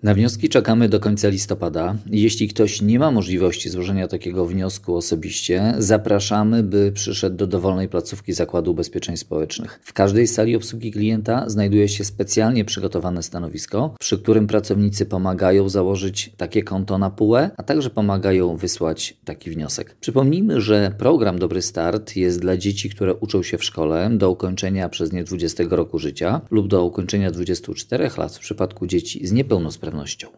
Na wnioski czekamy do końca listopada. Jeśli ktoś nie ma możliwości złożenia takiego wniosku osobiście, zapraszamy, by przyszedł do dowolnej placówki Zakładu Ubezpieczeń Społecznych. W każdej sali obsługi klienta znajduje się specjalnie przygotowane stanowisko, przy którym pracownicy pomagają założyć takie konto na PUE, a także pomagają wysłać taki wniosek. Przypomnijmy, że program Dobry Start jest dla dzieci, które uczą się w szkole do ukończenia przez nie 20 roku życia lub do ukończenia 24 lat w przypadku dzieci z niepełnosprawnością.